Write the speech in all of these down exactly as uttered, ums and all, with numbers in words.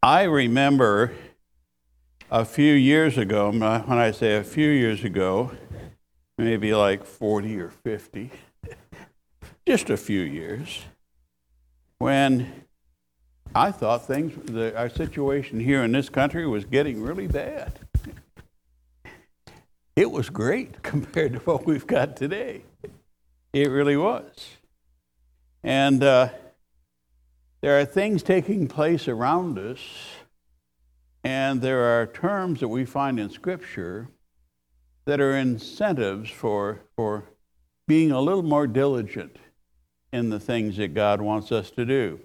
I remember a few years ago, when I say a few years ago, maybe like forty or fifty, just a few years, when I thought things, the, our situation here in this country was getting really bad. It was great compared to what we've got today. It really was. And uh, there are things taking place around us, and there are terms that we find in Scripture that are incentives for, for being a little more diligent in the things that God wants us to do.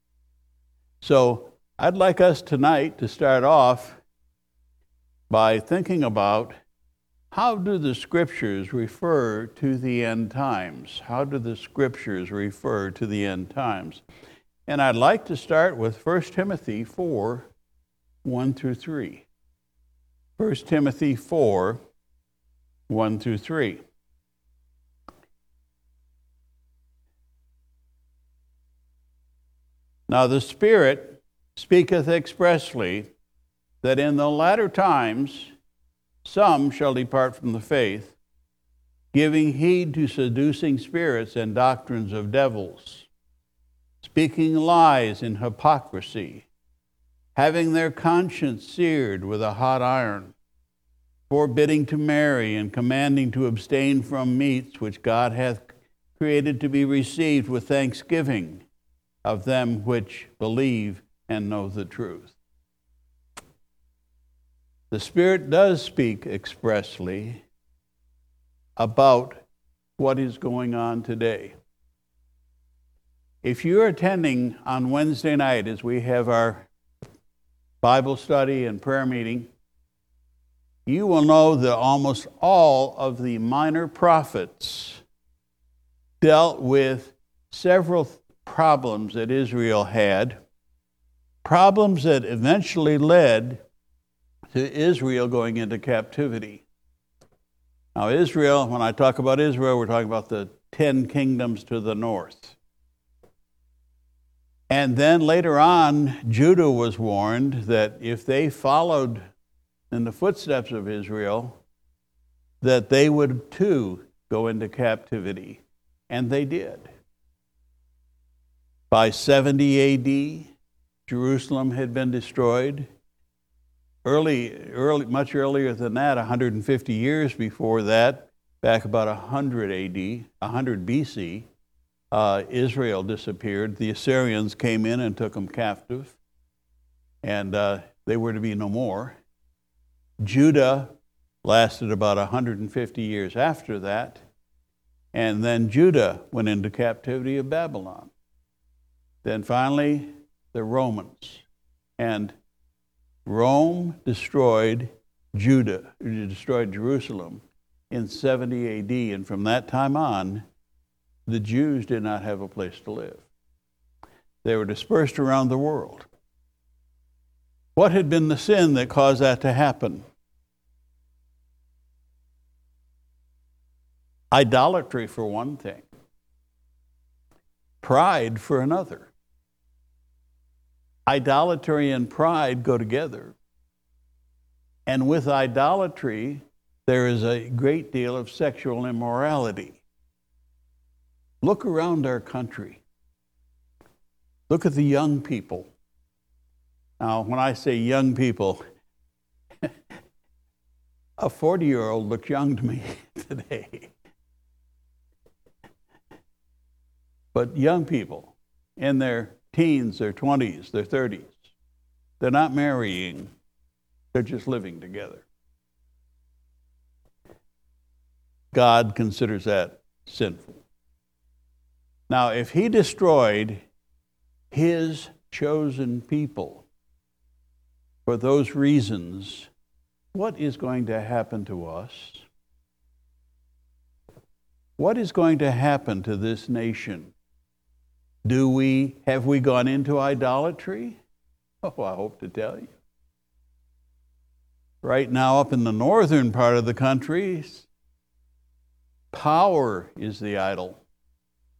So I'd like us tonight to start off by thinking about how do the Scriptures refer to the end times? How do the Scriptures refer to the end times? And I'd like to start with First Timothy four, one through three. First Timothy four, one through three. Now the Spirit speaketh expressly that in the latter times some shall depart from the faith, giving heed to seducing spirits and doctrines of devils, speaking lies in hypocrisy, having their conscience seared with a hot iron, forbidding to marry and commanding to abstain from meats which God hath created to be received with thanksgiving of them which believe and know the truth. The Spirit does speak expressly about what is going on today. If you're attending on Wednesday night as we have our Bible study and prayer meeting, you will know that almost all of the minor prophets dealt with several problems that Israel had, problems that eventually led to Israel going into captivity. Now Israel, when I talk about Israel, we're talking about the ten kingdoms to the north. And then later on, Judah was warned that if they followed in the footsteps of Israel, that they would too go into captivity. And they did. By seventy A D, Jerusalem had been destroyed. Early, early, much earlier than that, one hundred fifty years before that, back about one hundred A D, one hundred B C, uh, Israel disappeared. The Assyrians came in and took them captive, and uh, they were to be no more. Judah lasted about one hundred fifty years after that, and then Judah went into captivity of Babylon. Then finally, the Romans. And Rome destroyed Judah, destroyed Jerusalem in seventy A D, and from that time on, the Jews did not have a place to live. They were dispersed around the world. What had been the sin that caused that to happen? Idolatry for one thing. Pride for another. Idolatry and pride go together. And with idolatry, there is a great deal of sexual immorality. Look around our country. Look at the young people. Now, when I say young people, a forty-year-old looks young to me today. But young people in their teens, their twenties, their thirties, they're not marrying, they're just living together. God considers that sinful. Now, if he destroyed his chosen people for those reasons, what is going to happen to us? What is going to happen to this nation? Do we, have we gone into idolatry? Oh, I hope to tell you. Right now, up in the northern part of the country, power is the idol.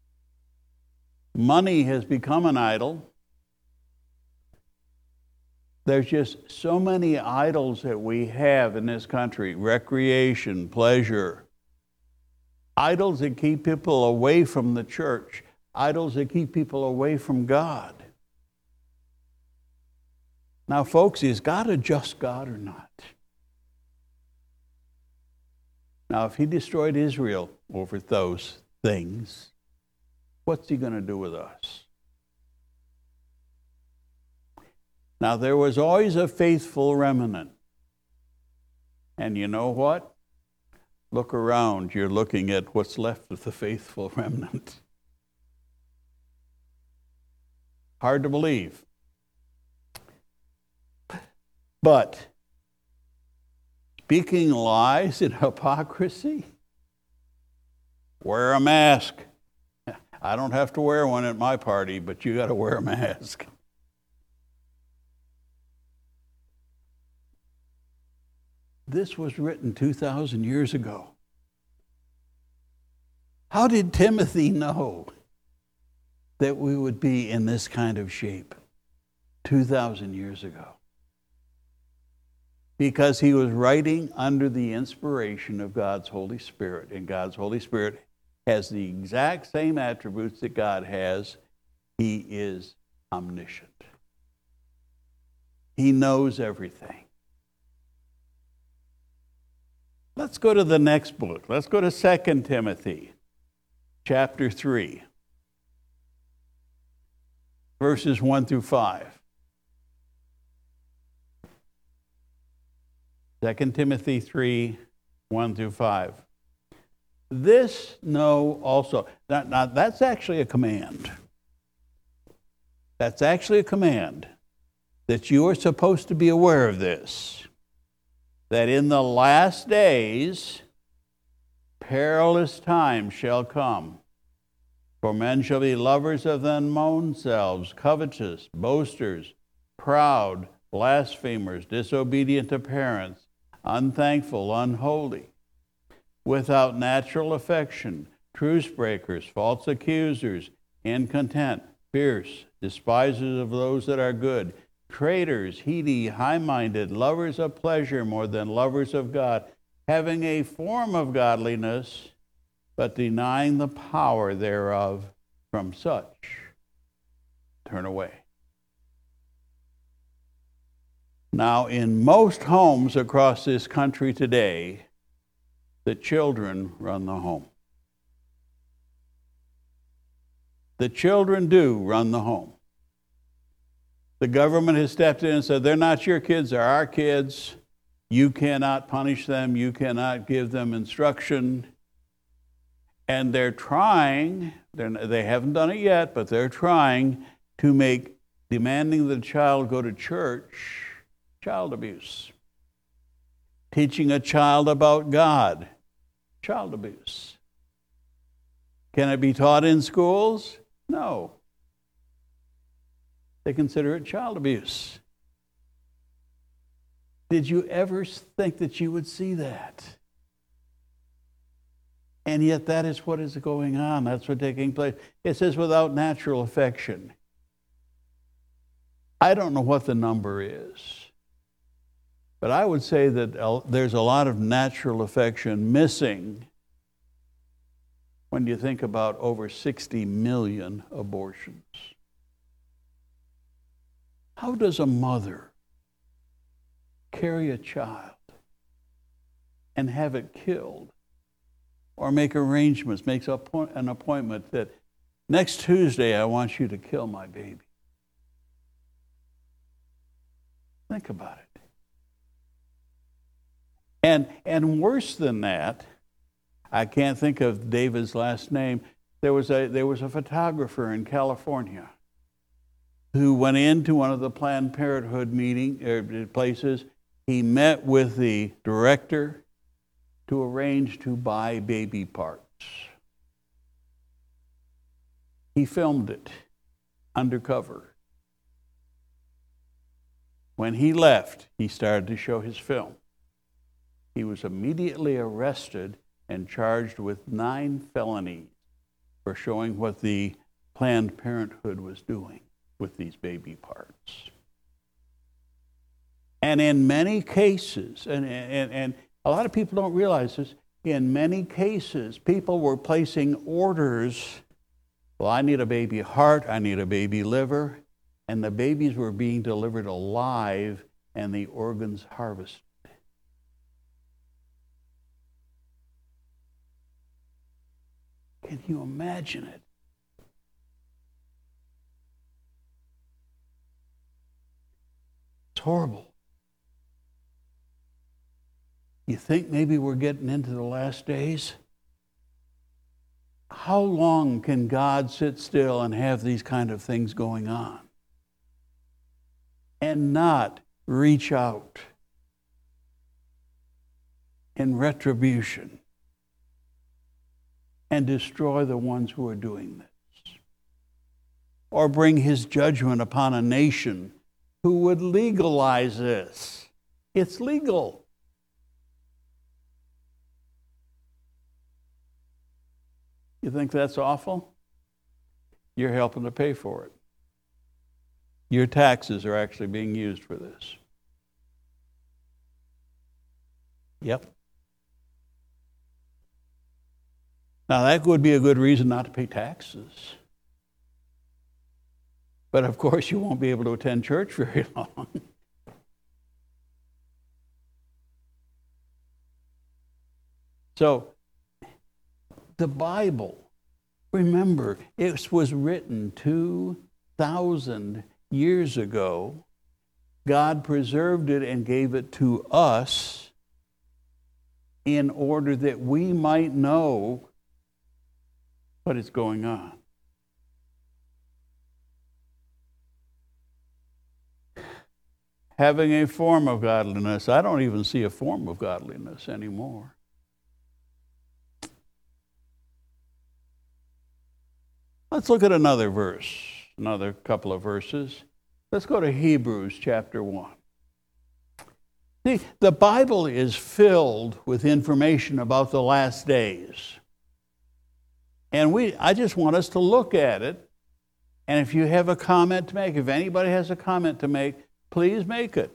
Money has become an idol. There's just so many idols that we have in this country. Recreation, pleasure. Idols that keep people away from the church. Idols that keep people away from God. Now, folks, is God a just God or not? Now, if he destroyed Israel over those things, what's he going to do with us? Now, there was always a faithful remnant. And you know what? Look around. You're looking at what's left of the faithful remnant. Hard to believe. But speaking lies and hypocrisy, wear a mask. I don't have to wear one at my party, but you got to wear a mask. This was written two thousand years ago. How did Timothy know that we would be in this kind of shape two thousand years ago? Because he was writing under the inspiration of God's Holy Spirit. And God's Holy Spirit has the exact same attributes that God has. He is omniscient. He knows everything. Let's go to the next book. Let's go to Second Timothy, chapter three, verses one through five. Second Timothy three, one through five. This know also. Now, now, that's actually a command. That's actually a command that you are supposed to be aware of this. That in the last days, perilous times shall come. For men shall be lovers of their own selves, covetous, boasters, proud, blasphemers, disobedient to parents, unthankful, unholy, without natural affection, truce breakers, false accusers, incontent, fierce, despisers of those that are good, traitors, heady, high-minded, lovers of pleasure more than lovers of God, having a form of godliness, but denying the power thereof. From such turn away. Now, in most homes across this country today, the children run the home. The children do run the home. The government has stepped in and said, they're not your kids, they're our kids. You cannot punish them. You cannot give them instruction. And they're trying, they're, they haven't done it yet, but they're trying to make demanding the child go to church child abuse. Teaching a child about God, child abuse. Can it be taught in schools? No. They consider it child abuse. Did you ever think that you would see that? And yet that is what is going on. That's what's taking place. It says without natural affection. I don't know what the number is, but I would say that there's a lot of natural affection missing when you think about over sixty million abortions. How does a mother carry a child and have it killed, or make arrangements, makes an appointment that next Tuesday I want you to kill my baby? Think about it. And and worse than that, I can't think of David's last name. There was a there was a photographer in California who went into one of the Planned Parenthood meeting er, places. He met with the director to arrange to buy baby parts. He filmed it undercover. When he left, he started to show his film. He was immediately arrested and charged with nine felonies for showing what the Planned Parenthood was doing with these baby parts. And in many cases, and, and, and a lot of people don't realize this, in many cases, people were placing orders. Well, I need a baby heart, I need a baby liver, and the babies were being delivered alive and the organs harvested. Can you imagine it? It's horrible. You think maybe we're getting into the last days? How long can God sit still and have these kind of things going on and not reach out in retribution and destroy the ones who are doing this? Or bring his judgment upon a nation who would legalize this? It's legal. You think that's awful? You're helping to pay for it. Your taxes are actually being used for this. Yep. Now, that would be a good reason not to pay taxes. But of course, you won't be able to attend church very long. So, the Bible, remember, it was written two thousand years ago. God preserved it and gave it to us in order that we might know what is going on. Having a form of godliness, I don't even see a form of godliness anymore. Let's look at another verse, another couple of verses. Let's go to Hebrews chapter one. See, the Bible is filled with information about the last days. And we, I just want us to look at it. And if you have a comment to make, if anybody has a comment to make, please make it.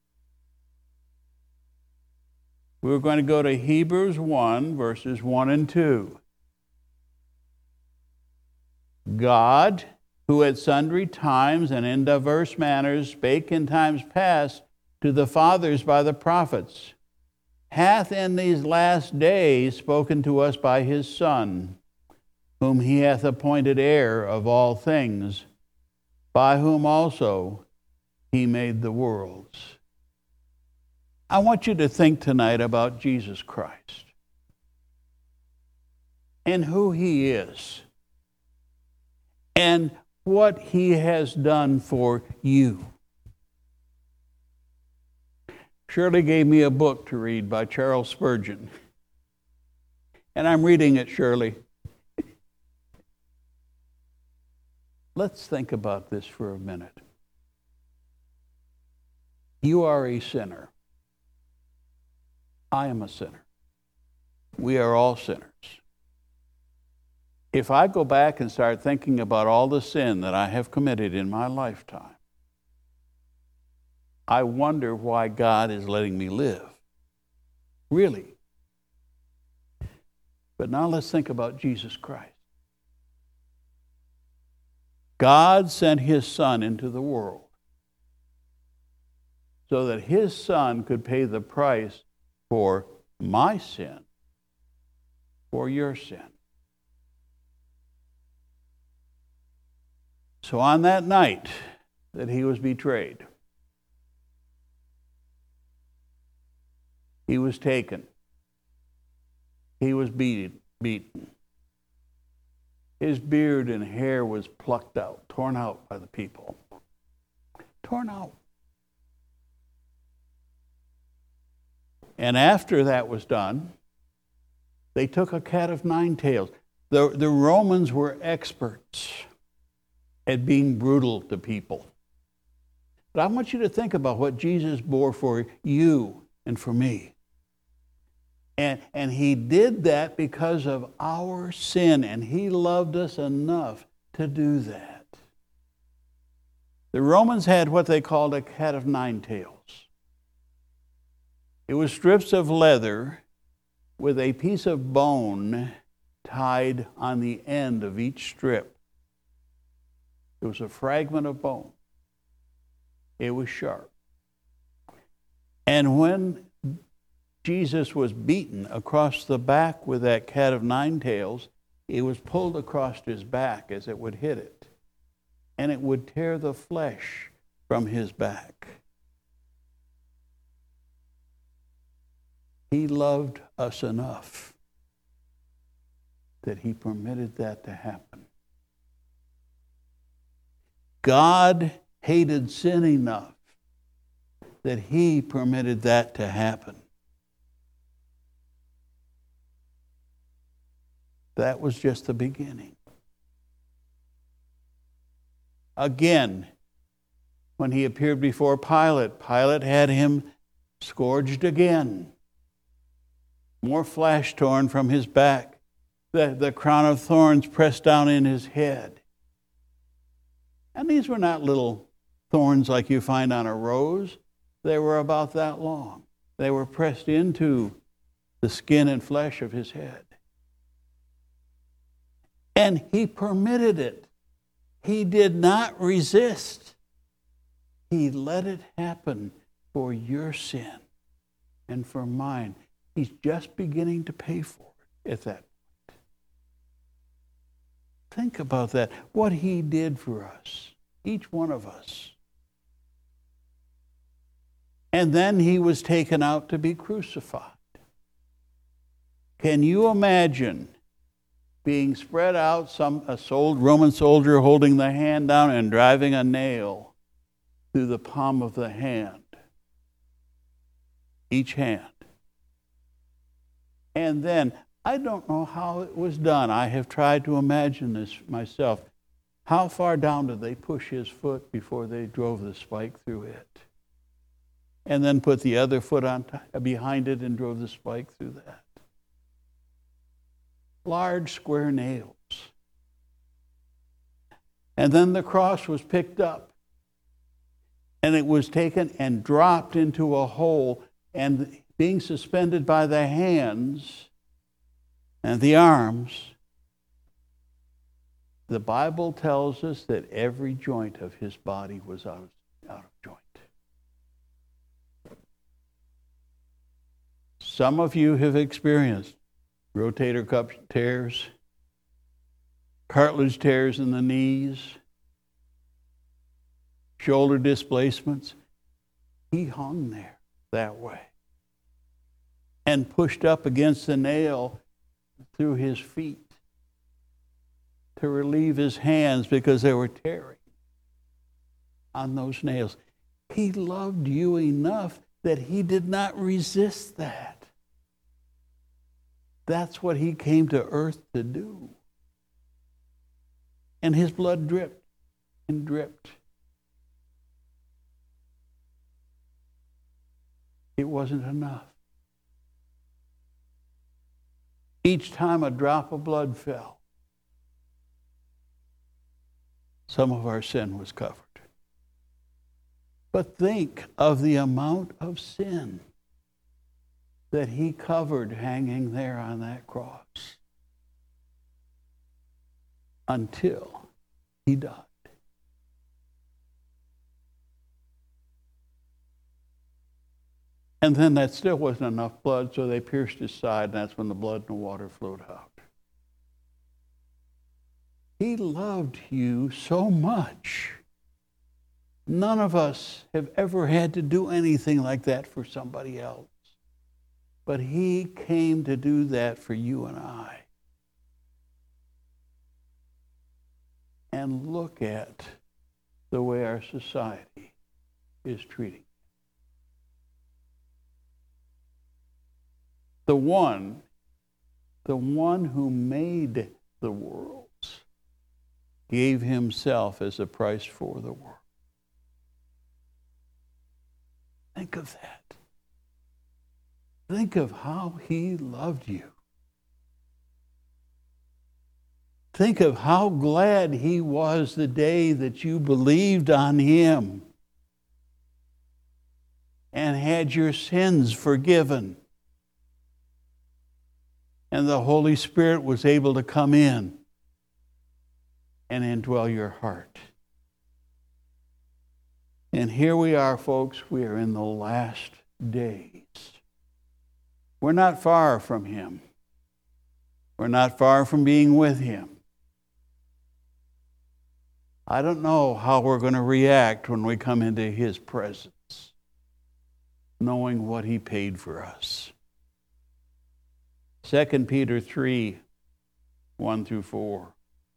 We're going to go to Hebrews one, verses one and two. God, who at sundry times and in diverse manners spake in times past to the fathers by the prophets, hath in these last days spoken to us by his Son, whom he hath appointed heir of all things, by whom also he made the worlds. I want you to think tonight about Jesus Christ and who he is and what he has done for you. Shirley gave me a book to read by Charles Spurgeon, and I'm reading it, Shirley. Let's think about this for a minute. You are a sinner. I am a sinner. We are all sinners. If I go back and start thinking about all the sin that I have committed in my lifetime, I wonder why God is letting me live. Really. But now let's think about Jesus Christ. God sent his Son into the world so that his Son could pay the price for my sin, for your sin. So on that night that he was betrayed, he was taken. He was beaten, beaten. His beard and hair was plucked out, torn out by the people. Torn out. And after that was done, they took a cat of nine tails. The, the Romans were experts at being brutal to people. But I want you to think about what Jesus bore for you and for me. And, and he did that because of our sin, and he loved us enough to do that. The Romans had what they called a cat of nine tails. It was strips of leather with a piece of bone tied on the end of each strip. It was a fragment of bone. It was sharp. And when Jesus was beaten across the back with that cat of nine tails, it was pulled across his back as it would hit it. And it would tear the flesh from his back. He loved us enough that he permitted that to happen. God hated sin enough that he permitted that to happen. That was just the beginning. Again, when he appeared before Pilate, Pilate had him scourged again. More flesh torn from his back. The, the crown of thorns pressed down in his head. And these were not little thorns like you find on a rose. They were about that long. They were pressed into the skin and flesh of his head. And he permitted it. He did not resist. He let it happen for your sin and for mine. He's just beginning to pay for it at that point. Think about that. What he did for us, each one of us. And then he was taken out to be crucified. Can you imagine being spread out, some a sold, Roman soldier holding the hand down and driving a nail through the palm of the hand, each hand? And then, I don't know how it was done. I have tried to imagine this myself. How far down did they push his foot before they drove the spike through it? And then put the other foot on t- behind it and drove the spike through that. Large square nails. And then the cross was picked up. And it was taken and dropped into a hole, and being suspended by the hands and the arms, the Bible tells us that every joint of his body was out of, out of joint. Some of you have experienced rotator cuff tears, cartilage tears in the knees, shoulder displacements. He hung there that way and pushed up against the nail through his feet to relieve his hands because they were tearing on those nails. He loved you enough that he did not resist that. That's what he came to earth to do. And his blood dripped and dripped. It wasn't enough. Each time a drop of blood fell, some of our sin was covered. But think of the amount of sin that he covered hanging there on that cross until he died. And then that still wasn't enough blood, so they pierced his side, and that's when the blood and the water flowed out. He loved you so much. None of us have ever had to do anything like that for somebody else. But he came to do that for you and I. And look at the way our society is treating. The one, the one who made the worlds gave himself as a price for the world. Think of that. Think of how he loved you. Think of how glad he was the day that you believed on him. and had your sins forgiven. And the Holy Spirit was able to come in and indwell your heart. And here we are, folks. We are in the last days. We're not far from Him. We're not far from being with Him. I don't know how we're going to react when we come into His presence, knowing what He paid for us. Second Peter three, one through four.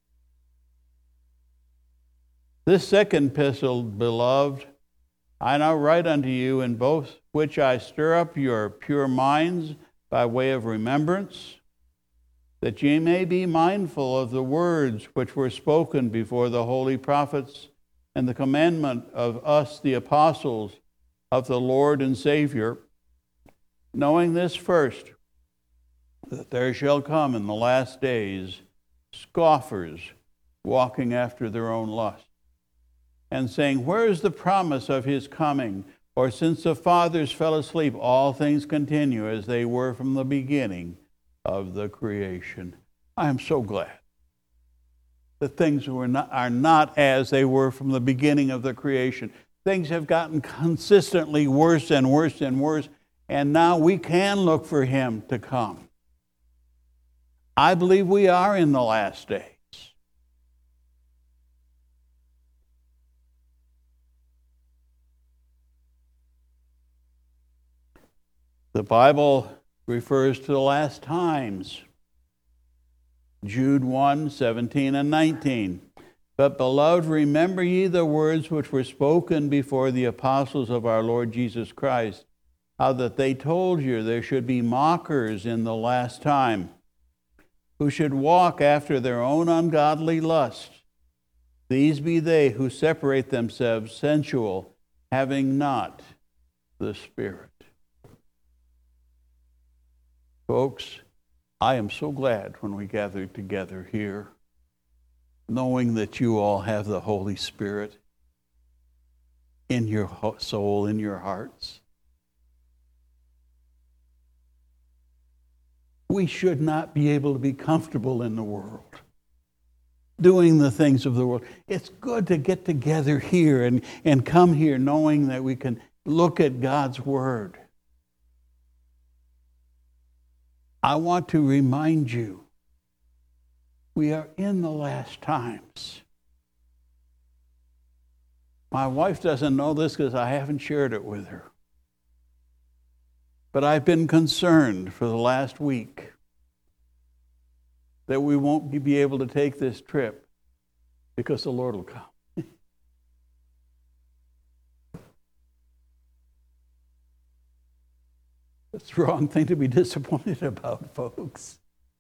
This second epistle, beloved, I now write unto you, in both which I stir up your pure minds by way of remembrance, that ye may be mindful of the words which were spoken before the holy prophets, and the commandment of us, the apostles of the Lord and Savior, knowing this first, that there shall come in the last days scoffers walking after their own lust, and saying, where is the promise of His coming? Or since the fathers fell asleep, all things continue as they were from the beginning of the creation. I am so glad that things were not, are not as they were from the beginning of the creation. Things have gotten consistently worse and worse and worse, and now we can look for Him to come. I believe we are in the last days. The Bible refers to the last times. Jude one, seventeen and nineteen. But beloved, remember ye the words which were spoken before the apostles of our Lord Jesus Christ, how that they told you there should be mockers in the last time, who should walk after their own ungodly lust. These be they who separate themselves sensual, having not the Spirit. Folks, I am so glad when we gather together here, knowing that you all have the Holy Spirit in your soul, in your hearts. We should not be able to be comfortable in the world, doing the things of the world. It's good to get together here and, and come here knowing that we can look at God's Word. I want to remind you, we are in the last times. My wife doesn't know this because I haven't shared it with her. But I've been concerned for the last week that we won't be able to take this trip because the Lord will come. That's the wrong thing to be disappointed about, folks.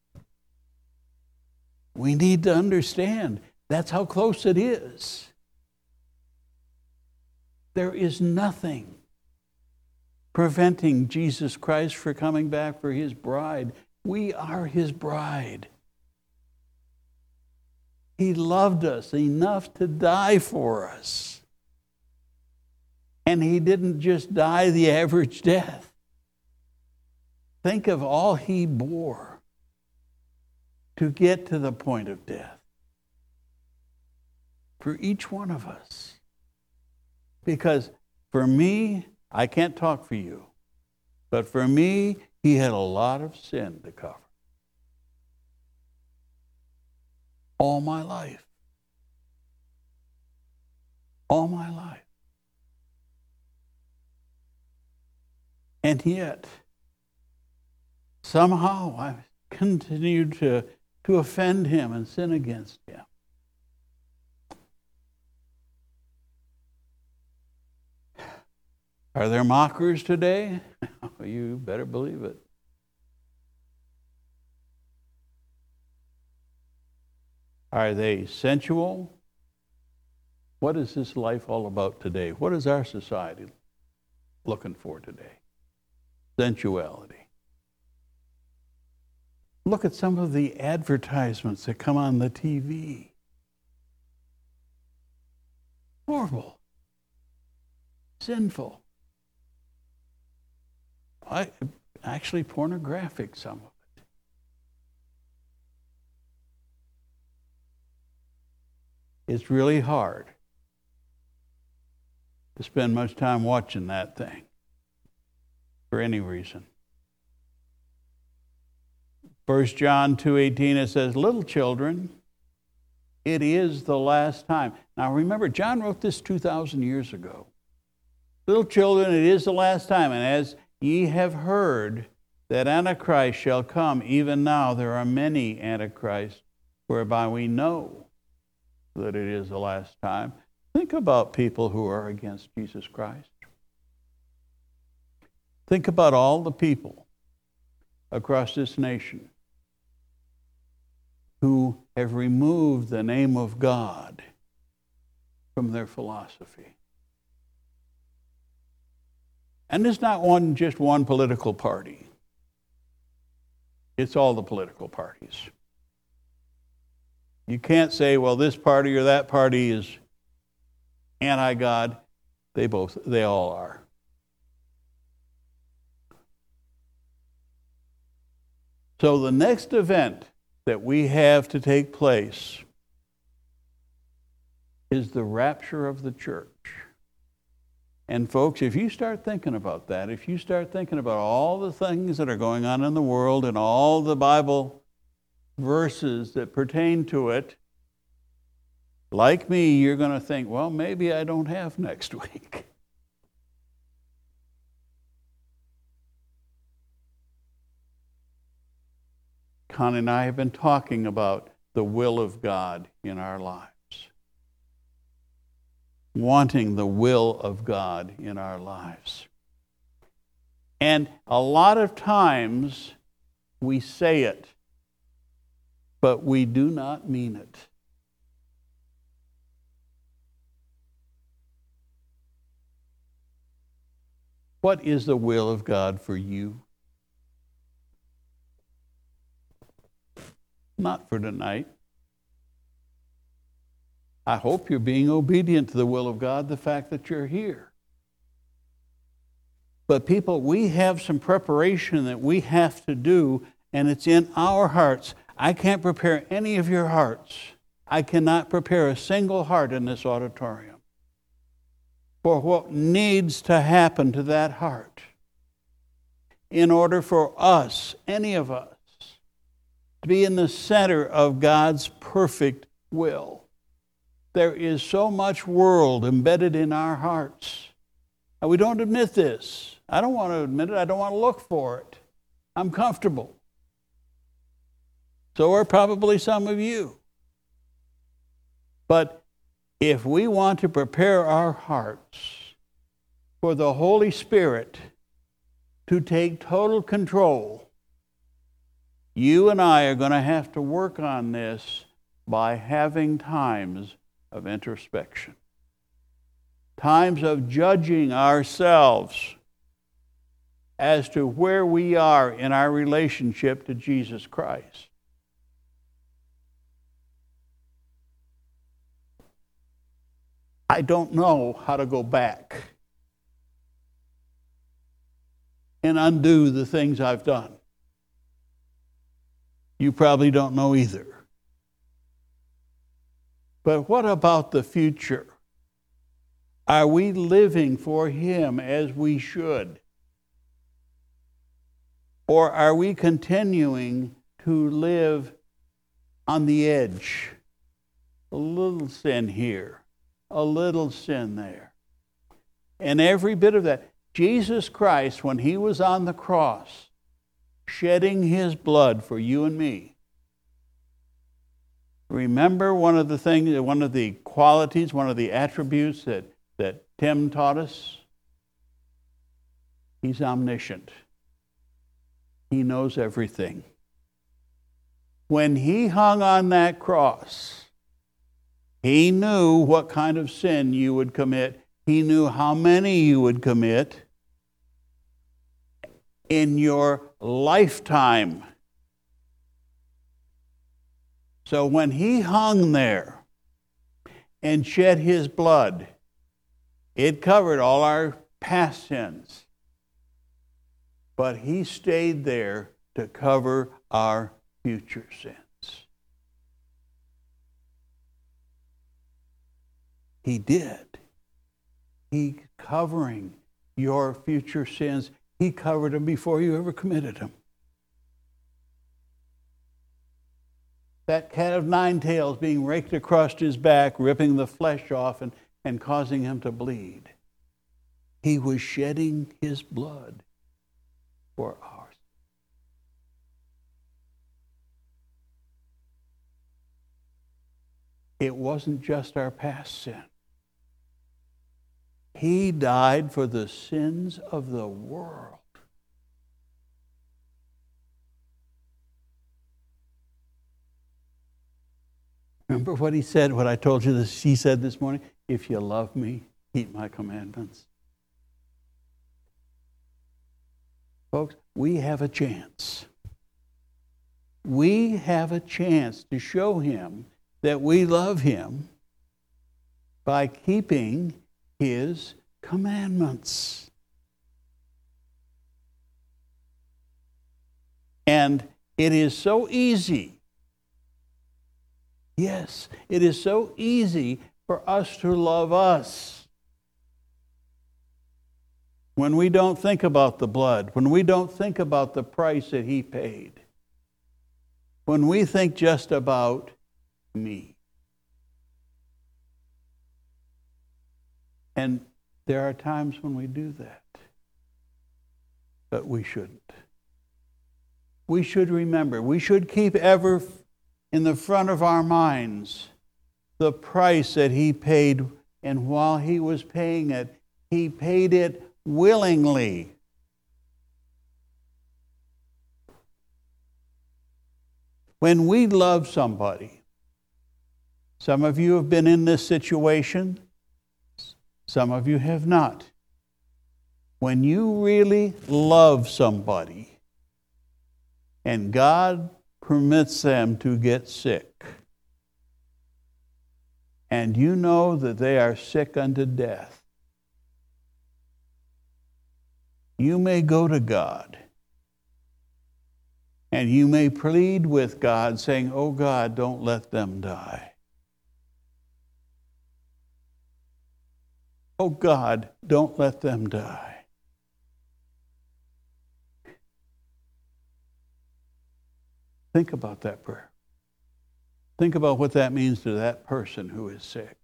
We need to understand that's how close it is. There is nothing preventing Jesus Christ from coming back for His bride. We are His bride. He loved us enough to die for us. And He didn't just die the average death. Think of all He bore to get to the point of death for each one of us. Because for me, I can't talk for you, but for me, He had a lot of sin to cover. All my life. All my life. And yet, somehow I continued to, to offend Him and sin against Him. Are there mockers today? You better believe it. Are they sensual? What is this life all about today? What is our society looking for today? Sensuality. Look at some of the advertisements that come on the T V. Horrible. Sinful. I, actually pornographic, some of it. It's really hard to spend much time watching that thing for any reason. First John two eighteen, it says, little children, it is the last time. Now remember, John wrote this two thousand years ago. Little children, it is the last time. And as ye have heard that Antichrist shall come, even now there are many Antichrists, whereby we know that it is the last time. Think about people who are against Jesus Christ. Think about all the people across this nation who have removed the name of God from their philosophy. And it's not one just one political party. It's all the political parties. You can't say, well, this party or that party is anti-God. They both, they all are. So the next event that we have to take place is the rapture of the church. And folks, if you start thinking about that, if you start thinking about all the things that are going on in the world and all the Bible verses that pertain to it, like me, you're going to think, well, maybe I don't have next week. Connie and I have been talking about the will of God in our lives. Wanting the will of God in our lives. And a lot of times we say it, but we do not mean it. What is the will of God for you? Not for tonight. I hope you're being obedient to the will of God, the fact that you're here. But people, we have some preparation that we have to do, and it's in our hearts. I can't prepare any of your hearts. I cannot prepare a single heart in this auditorium for what needs to happen to that heart in order for us, any of us, to be in the center of God's perfect will. There is so much world embedded in our hearts. And we don't admit this. I don't want to admit it. I don't want to look for it. I'm comfortable. So are probably some of you. But if we want to prepare our hearts for the Holy Spirit to take total control, you and I are going to have to work on this by having times of introspection. Times of judging ourselves as to where we are in our relationship to Jesus Christ. I don't know how to go back and undo the things I've done. You probably don't know either. But what about the future? Are we living for Him as we should? Or are we continuing to live on the edge? A little sin here, a little sin there. And every bit of that. Jesus Christ, when He was on the cross, shedding His blood for you and me, remember one of the things, one of the qualities, one of the attributes that, that Tim taught us? He's omniscient. He knows everything. When He hung on that cross, He knew what kind of sin you would commit. He knew how many you would commit in your lifetime. So when He hung there and shed His blood, it covered all our past sins. but he stayed there to cover our future sins. He did. He covering your future sins. He covered them before you ever committed them. That cat of nine tails being raked across his back, ripping the flesh off and, and causing him to bleed. He was shedding his blood for ours. It wasn't just our past sin. He died for the sins of the world. Remember what he said, what I told you this, he said this morning? If you love me, keep my commandments. Folks, we have a chance. We have a chance to show him that we love him by keeping his commandments. And it is so easy. Yes, it is so easy for us to love us. When we don't think about the blood, when we don't think about the price that he paid, when we think just about me. And there are times when we do that, but we shouldn't. We should remember, we should keep ever in the front of our minds the price that he paid, and while he was paying it, he paid it willingly. When we love somebody, some of you have been in this situation, some of you have not. When you really love somebody and God permits them to get sick, and you know that they are sick unto death, you may go to God and you may plead with God saying, oh God, don't let them die. Oh God, don't let them die. Think about that prayer. Think about what that means to that person who is sick.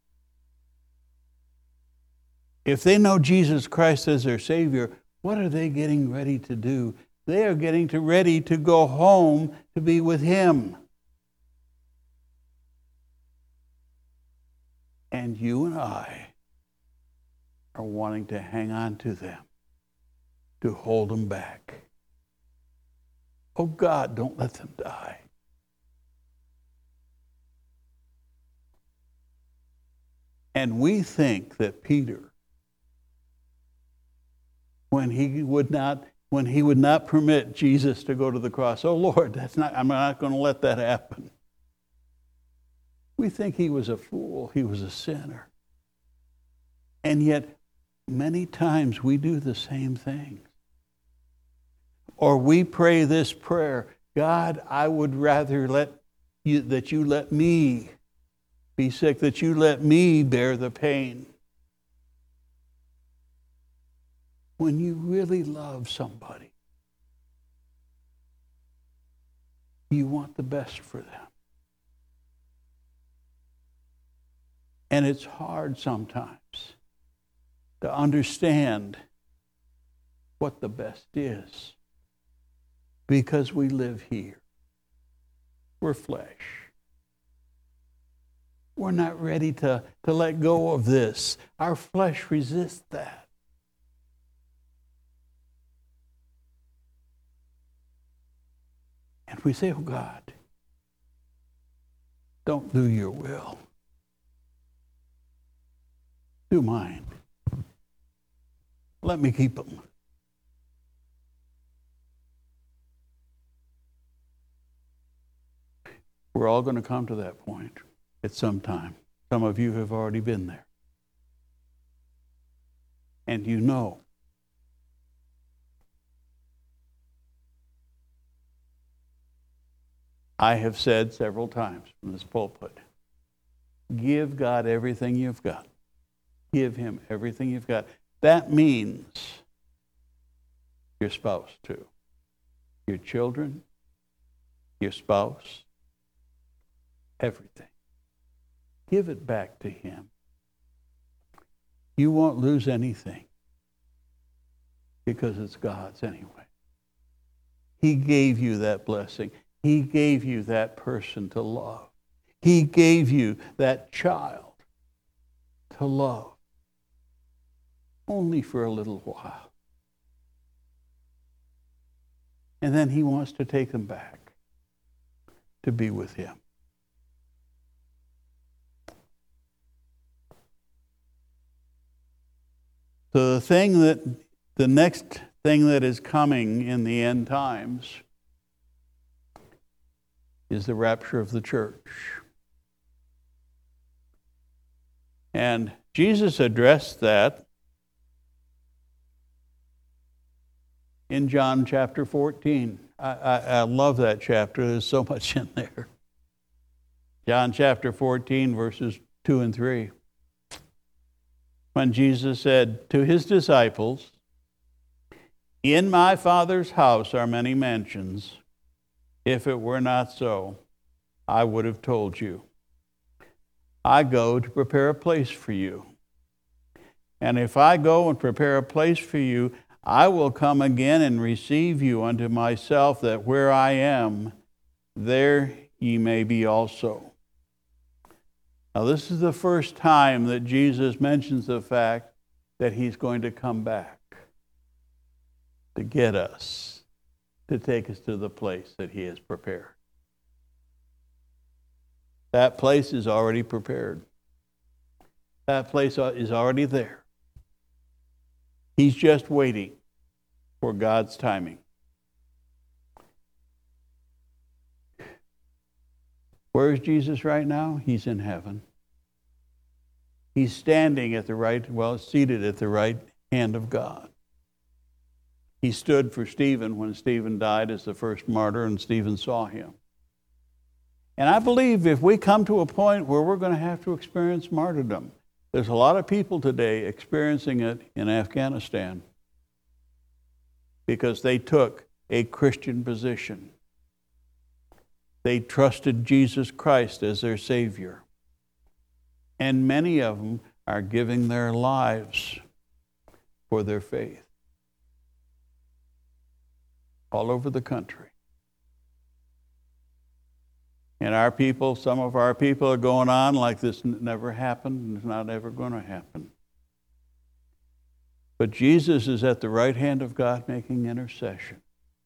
If they know Jesus Christ as their Savior, what are they getting ready to do? They are getting to ready to go home to be with him. And you and I are wanting to hang on to them, to hold them back. Oh God, don't let them die. And we think that Peter, when he would not, when he would not permit Jesus to go to the cross, oh Lord, that's not, I'm not going to let that happen. We think he was a fool, he was a sinner. And yet, many times we do the same thing. Or we pray this prayer, God, I would rather let you, that you let me be sick, that you let me bear the pain. When you really love somebody, you want the best for them. And it's hard sometimes to understand what the best is, because we live here. We're flesh. We're not ready to, to let go of this. Our flesh resists that. And we say, oh God, don't do your will. Do mine. Let me keep them. We're all going to come to that point at some time. Some of you have already been there. And you know I have said several times from this pulpit, give God everything you've got. Give him everything you've got. That means your spouse too. Your children, your spouse, everything. Give it back to him. You won't lose anything because it's God's anyway. He gave you that blessing. He gave you that person to love. He gave you that child to love. Only for a little while. And then he wants to take them back to be with him. So the thing that, the next thing that is coming in the end times is the rapture of the church. And Jesus addressed that in John chapter fourteen. I, I, I love that chapter. There's so much in there. John chapter fourteen, verses two and three. When Jesus said to his disciples, "In my Father's house are many mansions. If it were not so, I would have told you. I go to prepare a place for you. And if I go and prepare a place for you, I will come again and receive you unto myself, that where I am, there ye may be also." Now, this is the first time that Jesus mentions the fact that he's going to come back to get us, to take us to the place that he has prepared. That place is already prepared. That place is already there. He's just waiting for God's timing. Where is Jesus right now? He's in heaven. He's standing at the right, well, seated at the right hand of God. He stood for Stephen when Stephen died as the first martyr, and Stephen saw him. And I believe if we come to a point where we're going to have to experience martyrdom, there's a lot of people today experiencing it in Afghanistan because they took a Christian position. They trusted Jesus Christ as their Savior. And many of them are giving their lives for their faith all over the country. And our people, some of our people are going on like this never happened and it's not ever going to happen. But Jesus is at the right hand of God making intercession.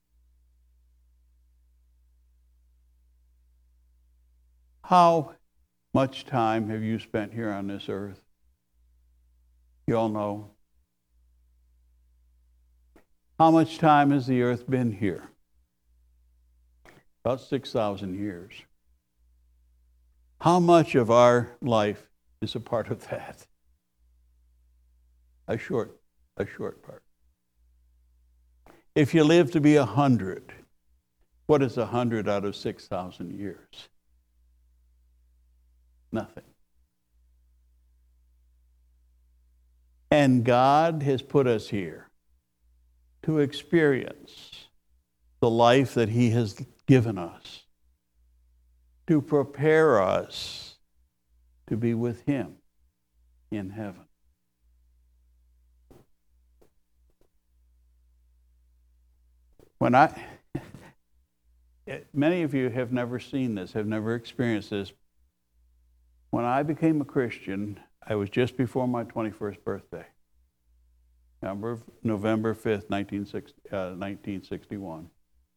How much time have you spent here on this earth? You all know. How much time has the earth been here? About six thousand years. How much of our life is a part of that? A short, a short part. If you live to be a hundred, what is a hundred out of six thousand years? Nothing. And God has put us here to experience the life that he has given us, to prepare us to be with him in heaven. When I, many of you have never seen this, have never experienced this. When I became a Christian, I was just before my twenty-first birthday. November fifth, nineteen sixty-one.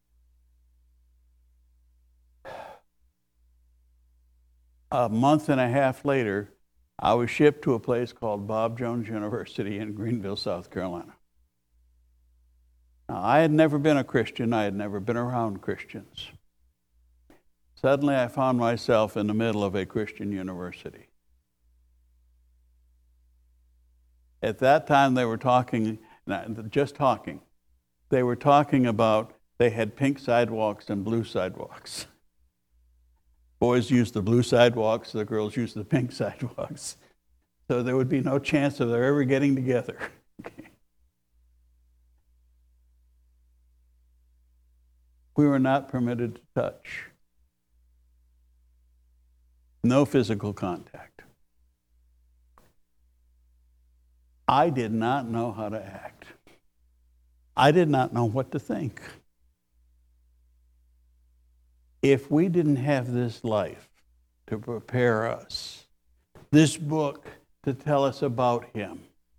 A month and a half later, I was shipped to a place called Bob Jones University in Greenville, South Carolina. Now, I had never been a Christian. I had never been around Christians. Suddenly, I found myself in the middle of a Christian university. At that time, they were talking, just talking, they were talking about they had pink sidewalks and blue sidewalks. Boys use the blue sidewalks, the girls use the pink sidewalks. So there would be no chance of their ever getting together. Okay. We were not permitted to touch. No physical contact. I did not know how to act. I did not know what to think. If we didn't have this life to prepare us, this book to tell us about him,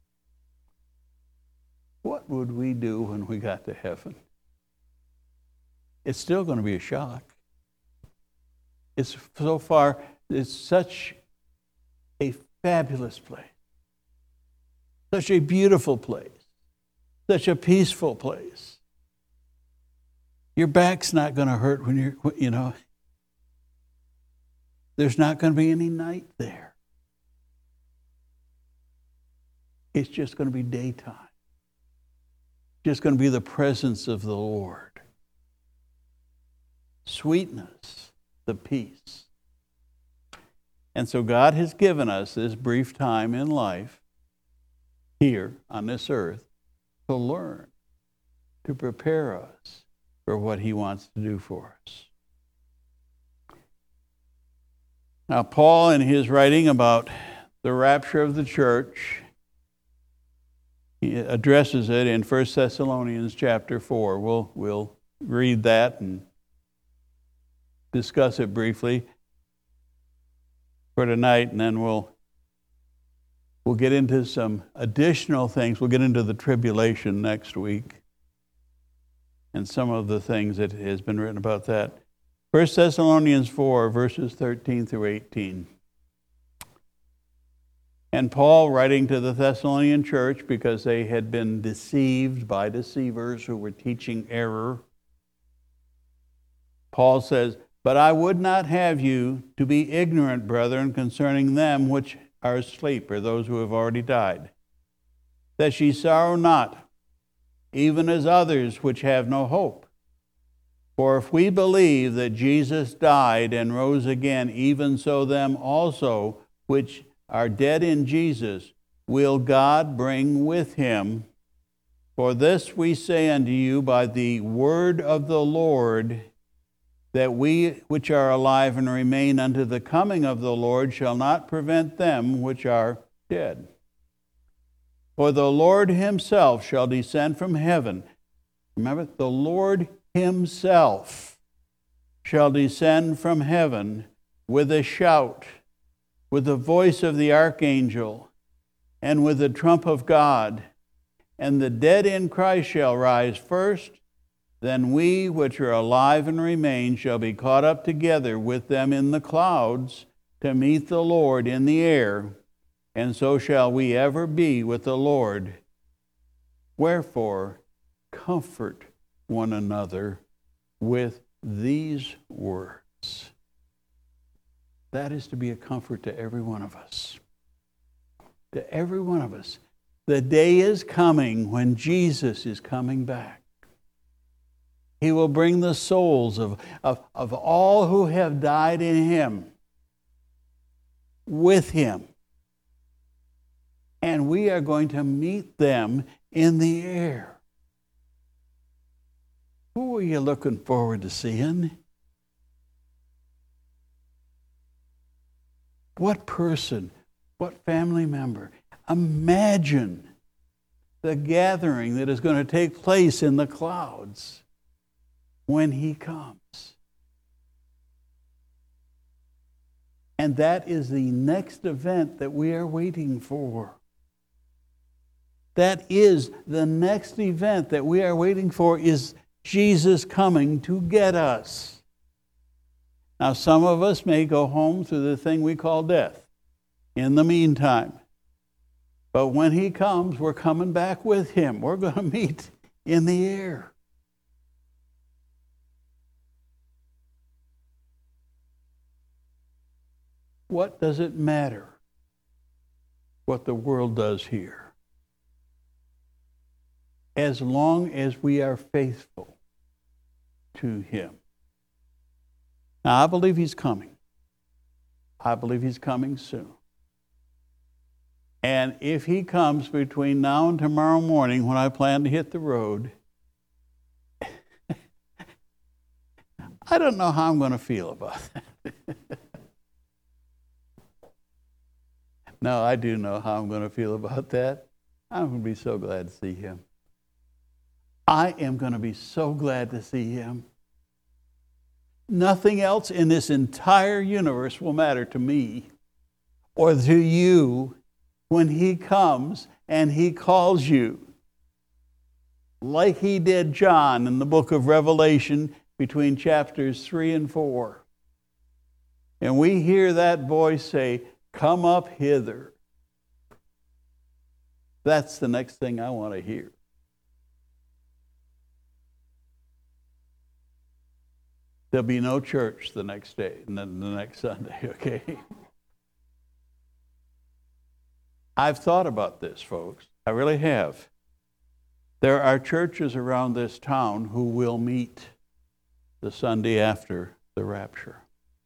what would we do when we got to heaven? It's still going to be a shock. It's so far, it's such a fabulous place, such a beautiful place, such a peaceful place. Your back's not going to hurt when you're, you know, there's not going to be any night there. It's just going to be daytime. Just going to be the presence of the Lord. Sweetness, the peace. And so God has given us this brief time in life here on this earth to learn, to prepare us for what he wants to do for us. Now, Paul, in his writing about the rapture of the church, he addresses it in First Thessalonians chapter four. We'll, we'll read that and discuss it briefly for tonight, and then we'll we'll get into some additional things. We'll get into the tribulation next week and some of the things that has been written about that. First Thessalonians four, verses thirteen through eighteen. And Paul, writing to the Thessalonian church, because they had been deceived by deceivers who were teaching error, Paul says, "But I would not have you to be ignorant, brethren, concerning them which are asleep," or those who have already died, "that ye sorrow not, even as others which have no hope. For if we believe that Jesus died and rose again, even so them also which are dead in Jesus will God bring with him. For this we say unto you by the word of the Lord, that we which are alive and remain unto the coming of the Lord shall not prevent them which are dead. For the Lord himself shall descend from heaven." Remember, the Lord himself shall descend from heaven with a shout, with the voice of the archangel, and with the trump of God. And the dead in Christ shall rise first. Then we which are alive and remain shall be caught up together with them in the clouds to meet the Lord in the air, and so shall we ever be with the Lord. Wherefore, comfort one another with these words. That is to be a comfort to every one of us. To every one of us. The day is coming when Jesus is coming back. He will bring the souls of, of, of all who have died in him with him. And we are going to meet them in the air. Who are you looking forward to seeing? What person, what family member? Imagine the gathering that is going to take place in the clouds when he comes. And that is the next event that we are waiting for. That is the next event that we are waiting for, is Jesus coming to get us. Now, some of us may go home through the thing we call death in the meantime. But when he comes, we're coming back with him. We're going to meet in the air. What does it matter what the world does here? As long as we are faithful to him. Now, I believe he's coming. I believe he's coming soon. And if he comes between now and tomorrow morning when I plan to hit the road, I don't know how I'm going to feel about that. No, I do know how I'm going to feel about that. I'm going to be so glad to see him. I am going to be so glad to see him. Nothing else in this entire universe will matter to me or to you when he comes and he calls you. Like he did John in the book of Revelation between chapters three and four. And we hear that voice say, "Come up hither." That's the next thing I want to hear. There'll be no church the next day, and then the next Sunday, okay? I've thought about this, folks. I really have. There are churches around this town who will meet the Sunday after the rapture.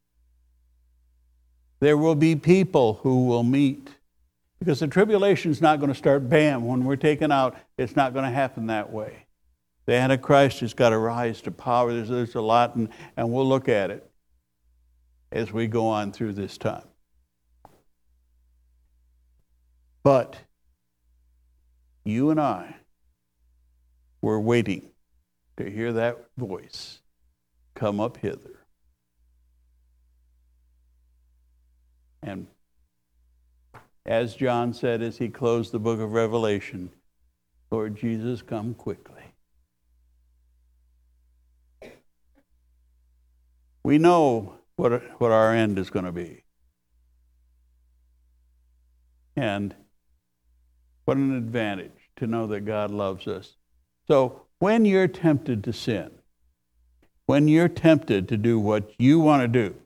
There will be people who will meet, because the tribulation is not going to start bam when we're taken out. It's not going to happen that way. The Antichrist has got to rise to power. There's, there's a lot, and, and we'll look at it as we go on through this time. But you and I were waiting to hear that voice, "Come up hither." And as John said as he closed the book of Revelation, "Lord Jesus, come quickly." We know what, what our end is going to be. And what an advantage to know that God loves us. So when you're tempted to sin, when you're tempted to do what you want to do,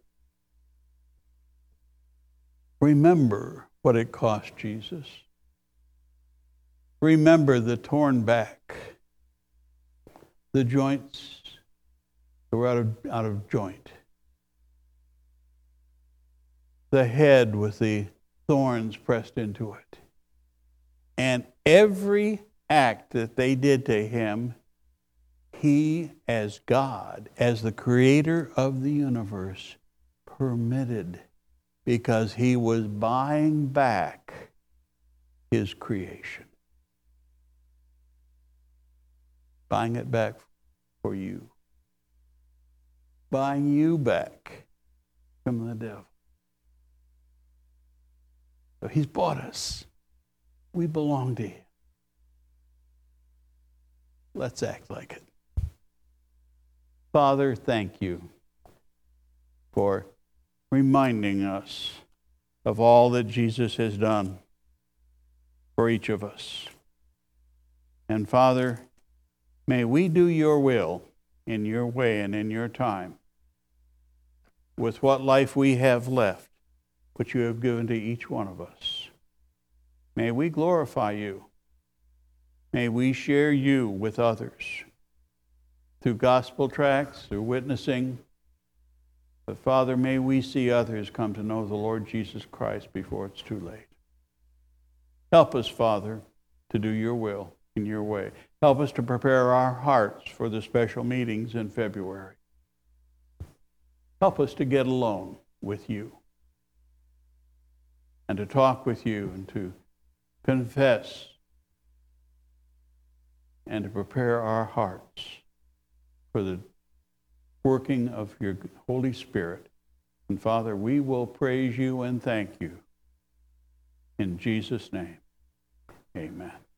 remember what it cost Jesus. Remember the torn back, the joints that were out of, out of joint, the head with the thorns pressed into it. And every act that they did to him, he, as God, as the creator of the universe, permitted, because he was buying back his creation. Buying it back for you. Buying you back from the devil. So he's bought us. We belong to him. Let's act like it. Father, thank you for reminding us of all that Jesus has done for each of us. And Father, may we do your will in your way and in your time with what life we have left, which you have given to each one of us. May we glorify you. May we share you with others through gospel tracts, through witnessing. But Father, may we see others come to know the Lord Jesus Christ before it's too late. Help us, Father, to do your will in your way. Help us to prepare our hearts for the special meetings in February. Help us to get alone with you and to talk with you and to confess and to prepare our hearts for the working of your Holy Spirit. And Father, we will praise you and thank you. In Jesus' name, amen.